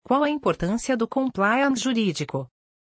Qual a importância do compliance jurídico?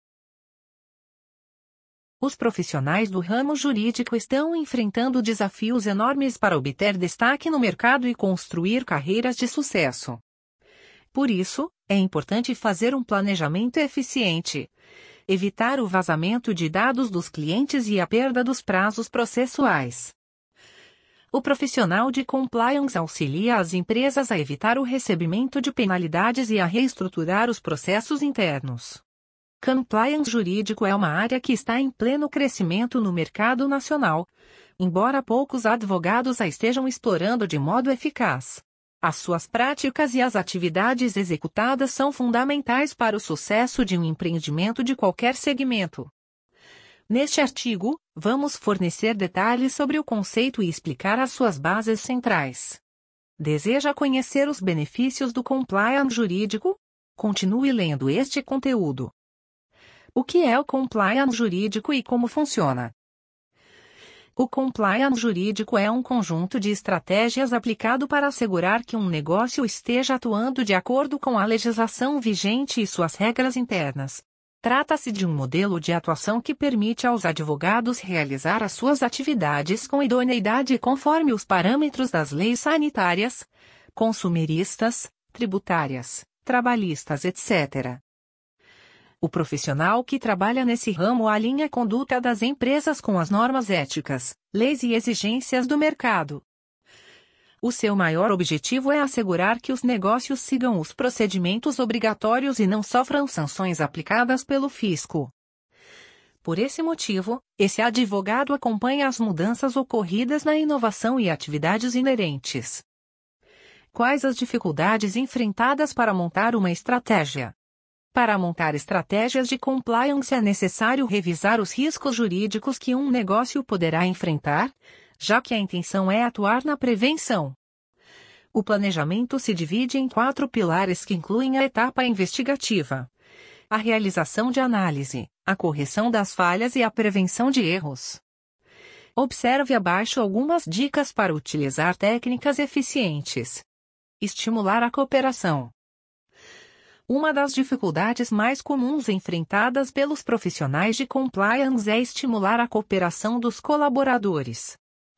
Os profissionais do ramo jurídico estão enfrentando desafios enormes para obter destaque no mercado e construir carreiras de sucesso. Por isso, é importante fazer um planejamento eficiente, evitar o vazamento de dados dos clientes e a perda dos prazos processuais. O profissional de compliance auxilia as empresas a evitar o recebimento de penalidades e a reestruturar os processos internos. Compliance jurídico é uma área que está em pleno crescimento no mercado nacional, embora poucos advogados a estejam explorando de modo eficaz. As suas práticas e as atividades executadas são fundamentais para o sucesso de um empreendimento de qualquer segmento. Neste artigo, vamos fornecer detalhes sobre o conceito e explicar as suas bases centrais. Deseja conhecer os benefícios do compliance jurídico? Continue lendo este conteúdo. O que é o compliance jurídico e como funciona? O compliance jurídico é um conjunto de estratégias aplicado para assegurar que um negócio esteja atuando de acordo com a legislação vigente e suas regras internas. Trata-se de um modelo de atuação que permite aos advogados realizar as suas atividades com idoneidade conforme os parâmetros das leis sanitárias, consumeristas, tributárias, trabalhistas, etc. O profissional que trabalha nesse ramo alinha a conduta das empresas com as normas éticas, leis e exigências do mercado. O seu maior objetivo é assegurar que os negócios sigam os procedimentos obrigatórios e não sofram sanções aplicadas pelo fisco. Por esse motivo, esse advogado acompanha as mudanças ocorridas na inovação e atividades inerentes. Quais as dificuldades enfrentadas para montar uma estratégia? Para montar estratégias de compliance é necessário revisar os riscos jurídicos que um negócio poderá enfrentar, já que a intenção é atuar na prevenção. O planejamento se divide em 4 pilares que incluem a etapa investigativa, a realização de análise, a correção das falhas e a prevenção de erros. Observe abaixo algumas dicas para utilizar técnicas eficientes. Estimular a cooperação. Uma das dificuldades mais comuns enfrentadas pelos profissionais de compliance é estimular a cooperação dos colaboradores.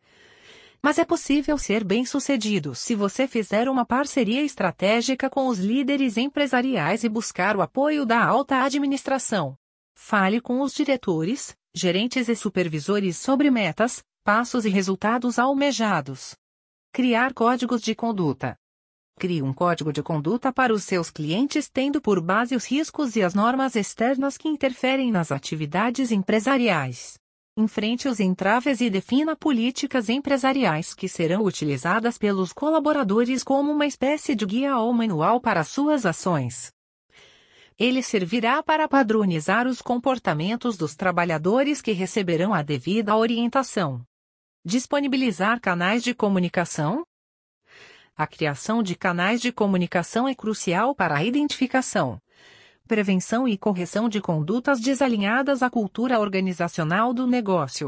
Mas é possível ser bem-sucedido se você fizer uma parceria estratégica com os líderes empresariais e buscar o apoio da alta administração. Fale com os diretores, gerentes e supervisores sobre metas, passos e resultados almejados. Criar códigos de conduta. Crie um código de conduta para os seus clientes tendo por base os riscos e as normas externas que interferem nas atividades empresariais. Enfrente os entraves e defina políticas empresariais que serão utilizadas pelos colaboradores como uma espécie de guia ou manual para suas ações. Ele servirá para padronizar os comportamentos dos trabalhadores que receberão a devida orientação. Disponibilizar canais de comunicação. A criação de canais de comunicação é crucial para a identificação, prevenção e correção de condutas desalinhadas à cultura organizacional do negócio.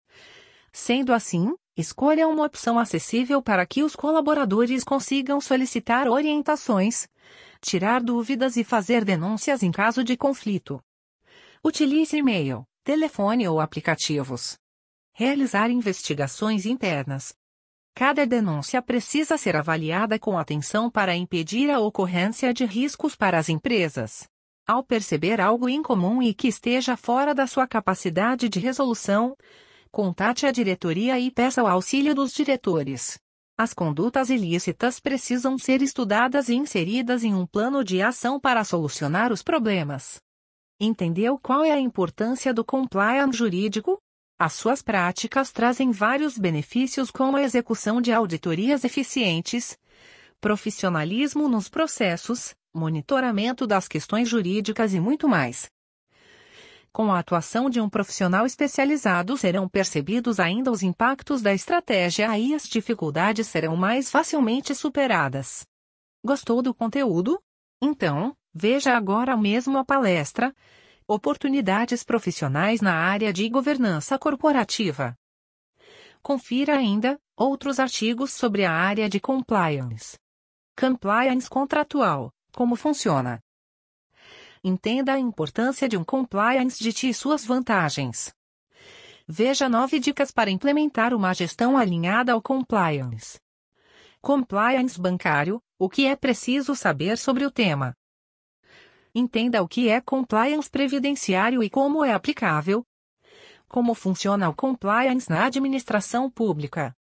Sendo assim, escolha uma opção acessível para que os colaboradores consigam solicitar orientações, tirar dúvidas e fazer denúncias em caso de conflito. Utilize e-mail, telefone ou aplicativos. Realizar investigações internas. Cada denúncia precisa ser avaliada com atenção para impedir a ocorrência de riscos para as empresas. Ao perceber algo incomum e que esteja fora da sua capacidade de resolução, contate a diretoria e peça o auxílio dos diretores. As condutas ilícitas precisam ser estudadas e inseridas em um plano de ação para solucionar os problemas. Entendeu qual é a importância do compliance jurídico? As suas práticas trazem vários benefícios como a execução de auditorias eficientes, profissionalismo nos processos, monitoramento das questões jurídicas e muito mais. Com a atuação de um profissional especializado serão percebidos ainda os impactos da estratégia e as dificuldades serão mais facilmente superadas. Gostou do conteúdo? Então, veja agora mesmo a palestra Oportunidades profissionais na área de governança corporativa. Confira ainda outros artigos sobre a área de compliance. Compliance contratual, como funciona. Entenda a importância de um compliance audit e suas vantagens. Veja 9 dicas para implementar uma gestão alinhada ao compliance. Compliance bancário, o que é preciso saber sobre o tema. Entenda o que é compliance previdenciário e como é aplicável. Como funciona o compliance na administração pública.